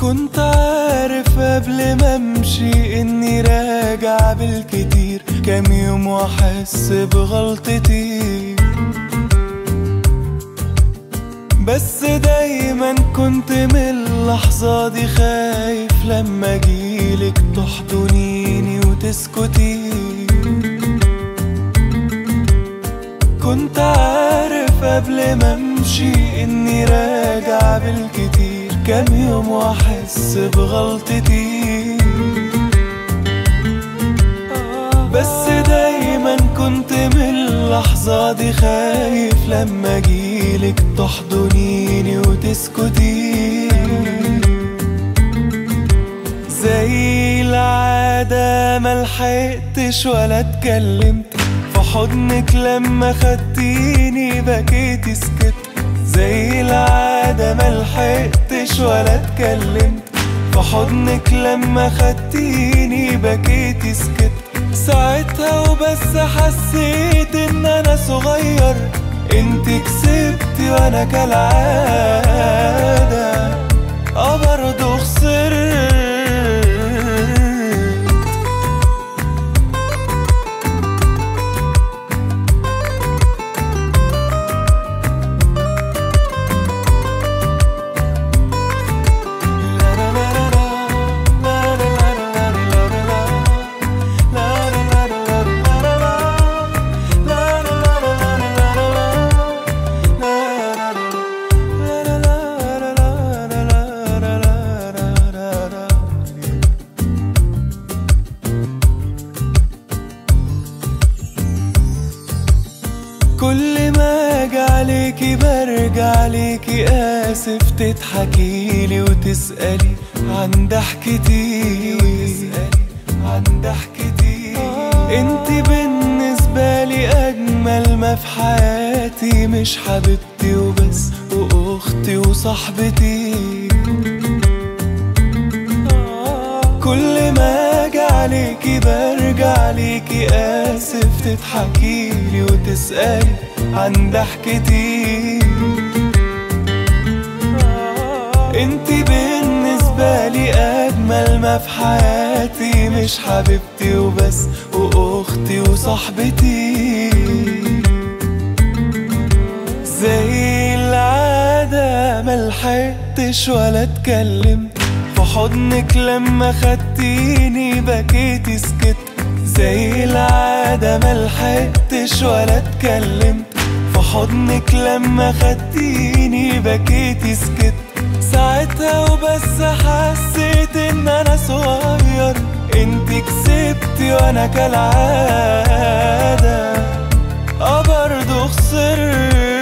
كنت عارف قبل ما امشي اني راجع بالكتير كام يوم واحس بغلطتي، بس دايما كنت من اللحظة دي خايف لما اجيلك تحضنيني وتسكتي. كنت عارف قبل ما امشي اني راجع بالكتير كام يوم واحس بغلطتي، بس دايما كنت من اللحظة دي خايف لما اجيلك تحضنيني وتسكتي. زي العادة ملحقتش ولا اتكلمت في حضنك لما خدتيني بكيتي سكت. زي العادة ملحقتش ولا اتكلمت في حضنك لما خدتيني بكيتي سكت. ساعتها وبس حسيت ان انا صغير، انت كسبتي وانا كالعادة برضه خسرت. كل ما اجي عليكي برجع ليكي آسف، تضحكيلي وتسألي عن ضحكتي، انتي بالنسبة لي أجمل ما في حياتي، مش حبيبتي وبس وأختي وصاحبتي. كل ما اجي عليكي برجع ليكي آسف، تضحكيلي وتسألي عن ضحكتي، انتي بالنسبة لي أجمل ما في حياتي، مش حبيبتي وبس وأختي وصاحبتي. زي العادة ملحقتش ولا اتكلمت في حضنك لما خدتيني بكيتي سكت. زي العادة ملحقتش ولا اتكلمت في حضنك لما خدتيني بكيتي سكت. ساعتها وبس حسيت ان انا صغير، انت كسبتي وانا كالعادة برضه خسرت.